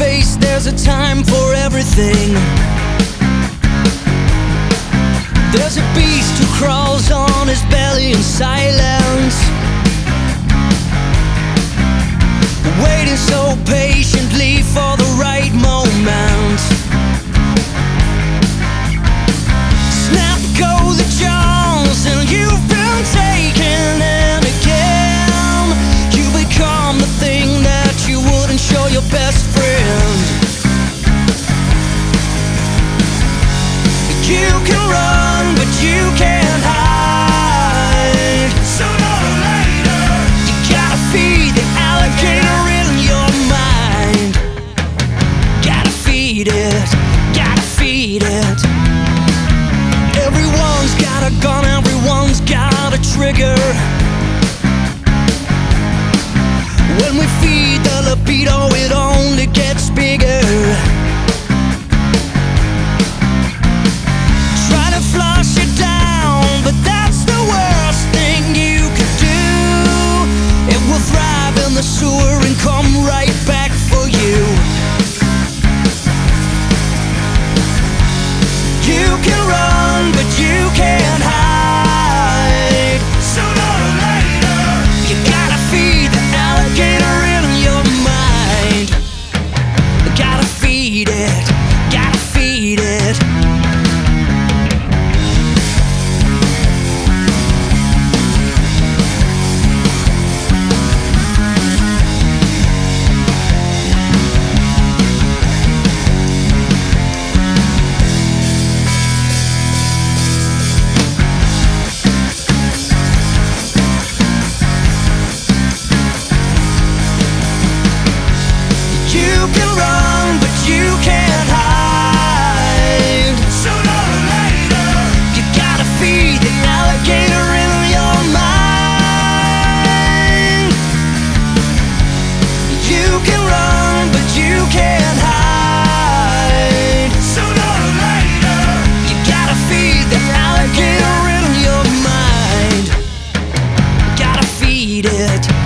face, there's a time for everything. There's a beast who crawls on his belly in silence, waiting so patiently for the right moment. Snap go the jaws and you've been taken in again. You become the thing that you wouldn't show your best friend. You can run, but you can't hide. Sooner or later, you gotta feed the alligator in your mind. Gotta feed it, gotta feed it. Everyone's got a gun, everyone's got a trigger. When we feed the libido, it only gets bigger. Flush it down, but that's the worst thing you could do. It will thrive in the sewer and come right back for you. You can run, but you can't hide. Sooner or later, you gotta feed the alligator in your mind. Gotta feed it, gotta feed it. You can run, but you can't hide. Sooner or later, you gotta feed the alligator in your mind. You can run, but you can't hide. Sooner or later, you gotta feed the alligator in your mind. Gotta feed it.